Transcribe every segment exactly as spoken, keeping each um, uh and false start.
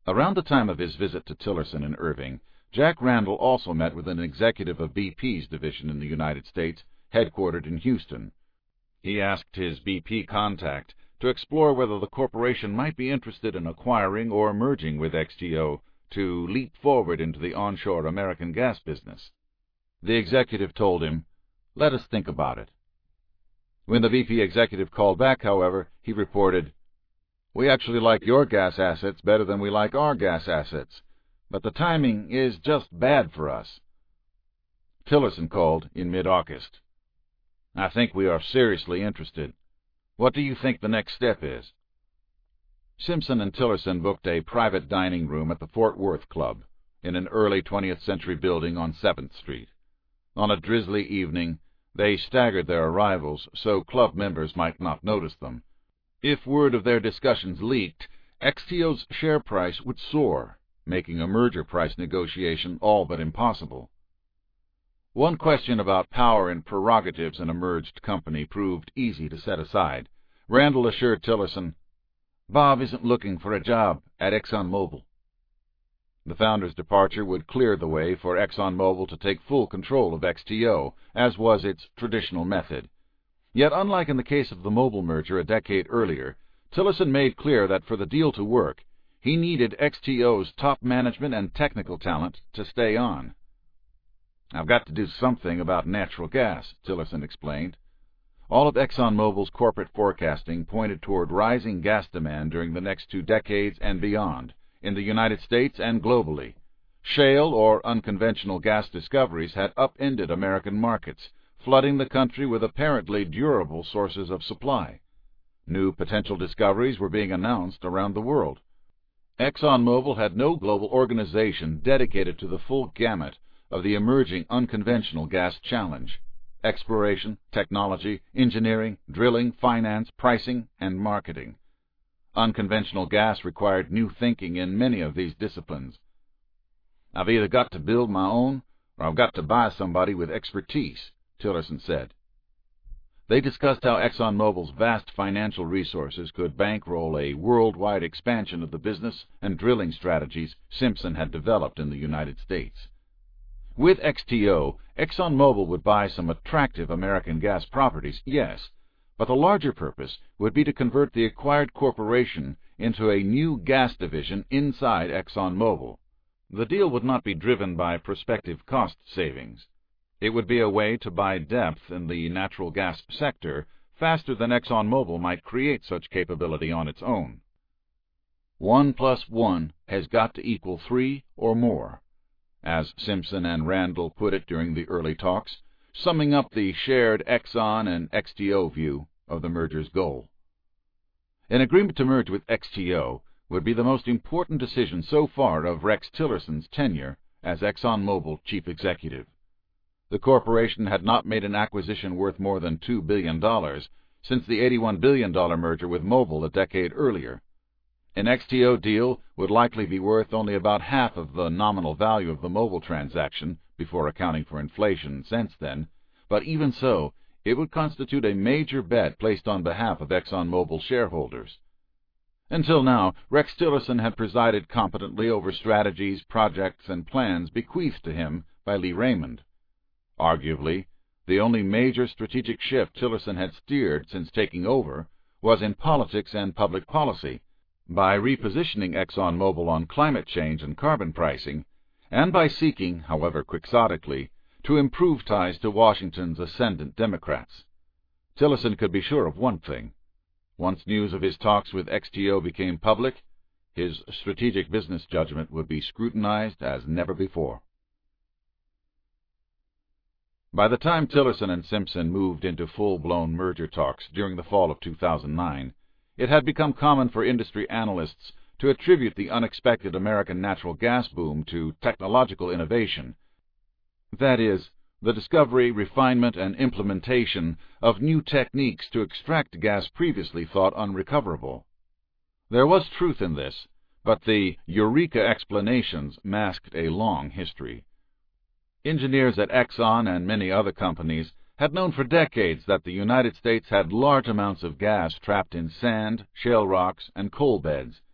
Around the time of his visit to Tillerson in Irving, Jack Randall also met with an executive of B P's division in the United States, headquartered in Houston. He asked his B P contact to explore whether the corporation might be interested in acquiring or merging with X T O to leap forward into the onshore American gas business. The executive told him, "Let us think about it." When the B P executive called back, however, he reported, "We actually like your gas assets better than we like our gas assets, but the timing is just bad for us." Tillerson called in mid-August. "I think we are seriously interested. What do you think the next step is?" Simpson and Tillerson booked a private dining room at the Fort Worth Club, in an early twentieth century building on seventh Street. On a drizzly evening, they staggered their arrivals so club members might not notice them. If word of their discussions leaked, X T O's share price would soar, making a merger price negotiation all but impossible. One question about power and prerogatives in a merged company proved easy to set aside. Randall assured Tillerson, "Bob isn't looking for a job at ExxonMobil." The founder's departure would clear the way for ExxonMobil to take full control of X T O, as was its traditional method. Yet, unlike in the case of the Mobil merger a decade earlier, Tillerson made clear that for the deal to work, he needed X T O's top management and technical talent to stay on. "I've got to do something about natural gas," Tillerson explained. All of ExxonMobil's corporate forecasting pointed toward rising gas demand during the next two decades and beyond, in the United States and globally. Shale or unconventional gas discoveries had upended American markets, flooding the country with apparently durable sources of supply. New potential discoveries were being announced around the world. ExxonMobil had no global organization dedicated to the full gamut of the emerging unconventional gas challenge: exploration, technology, engineering, drilling, finance, pricing, and marketing. Unconventional gas required new thinking in many of these disciplines. "I've either got to build my own, or I've got to buy somebody with expertise," Tillerson said. They discussed how ExxonMobil's vast financial resources could bankroll a worldwide expansion of the business and drilling strategies Simpson had developed in the United States. With X T O, ExxonMobil would buy some attractive American gas properties, yes, but the larger purpose would be to convert the acquired corporation into a new gas division inside ExxonMobil. The deal would not be driven by prospective cost savings. It would be a way to buy depth in the natural gas sector faster than ExxonMobil might create such capability on its own. One plus one has got to equal three or more, as Simpson and Randall put it during the early talks, summing up the shared Exxon and X T O view of the merger's goal. An agreement to merge with X T O would be the most important decision so far of Rex Tillerson's tenure as ExxonMobil chief executive. The corporation had not made an acquisition worth more than two billion dollars since the eighty-one billion dollars merger with Mobil a decade earlier. An X T O deal would likely be worth only about half of the nominal value of the Mobil transaction, before accounting for inflation since then, but even so, it would constitute a major bet placed on behalf of ExxonMobil shareholders. Until now, Rex Tillerson had presided competently over strategies, projects, and plans bequeathed to him by Lee Raymond. Arguably, the only major strategic shift Tillerson had steered since taking over was in politics and public policy, by repositioning ExxonMobil on climate change and carbon pricing, and by seeking, however quixotically, to improve ties to Washington's ascendant Democrats. Tillerson could be sure of one thing: once news of his talks with X T O became public, his strategic business judgment would be scrutinized as never before. By the time Tillerson and Simpson moved into full-blown merger talks during the fall of two thousand nine, it had become common for industry analysts to attribute the unexpected American natural gas boom to technological innovation, that is, the discovery, refinement, and implementation of new techniques to extract gas previously thought unrecoverable. There was truth in this, but the eureka explanations masked a long history. Engineers at Exxon and many other companies had known for decades that the United States had large amounts of gas trapped in sand, shale rocks, and coal beds.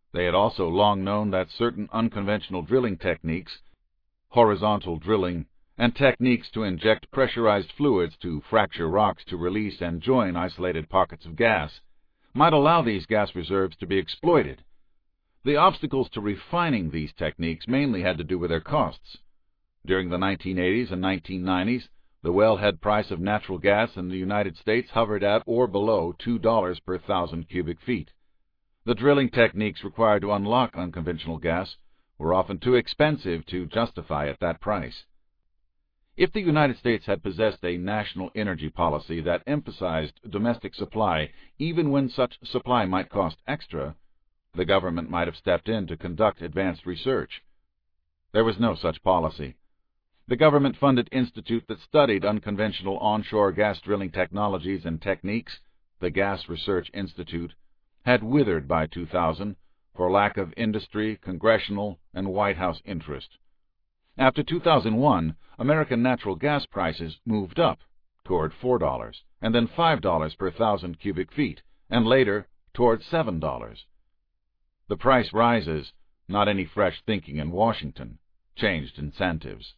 They had also long known that certain unconventional drilling techniques, horizontal drilling, and techniques to inject pressurized fluids to fracture rocks to release and join isolated pockets of gas, might allow these gas reserves to be exploited. The obstacles to refining these techniques mainly had to do with their costs. During the nineteen eighties and nineteen nineties, the wellhead price of natural gas in the United States hovered at or below two dollars per thousand cubic feet. The drilling techniques required to unlock unconventional gas were often too expensive to justify at that price. If the United States had possessed a national energy policy that emphasized domestic supply even when such supply might cost extra, the government might have stepped in to conduct advanced research. There was no such policy. The government-funded institute that studied unconventional onshore gas drilling technologies and techniques, the Gas Research Institute, had withered by two thousand for lack of industry, congressional, and White House interest. After two thousand one, American natural gas prices moved up toward four dollars, and then five dollars per thousand cubic feet, and later toward seven dollars. The price rises, not any fresh thinking in Washington, changed incentives.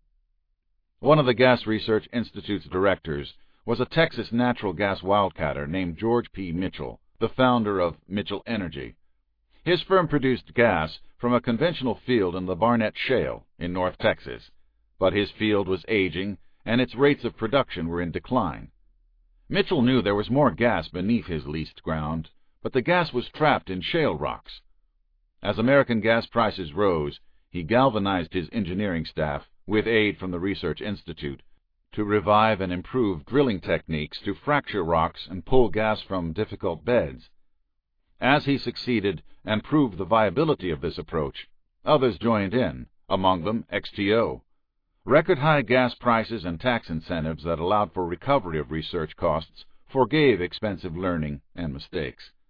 One of the Gas Research Institute's directors was a Texas natural gas wildcatter named George P. Mitchell, the founder of Mitchell Energy. His firm produced gas from a conventional field in the Barnett Shale in North Texas, but his field was aging and its rates of production were in decline. Mitchell knew there was more gas beneath his leased ground, but the gas was trapped in shale rocks. As American gas prices rose, he galvanized his engineering staff, with aid from the Research Institute, to revive and improve drilling techniques to fracture rocks and pull gas from difficult beds. As he succeeded and proved the viability of this approach, others joined in, among them X T O. Record-high gas prices and tax incentives that allowed for recovery of research costs forgave expensive learning and mistakes.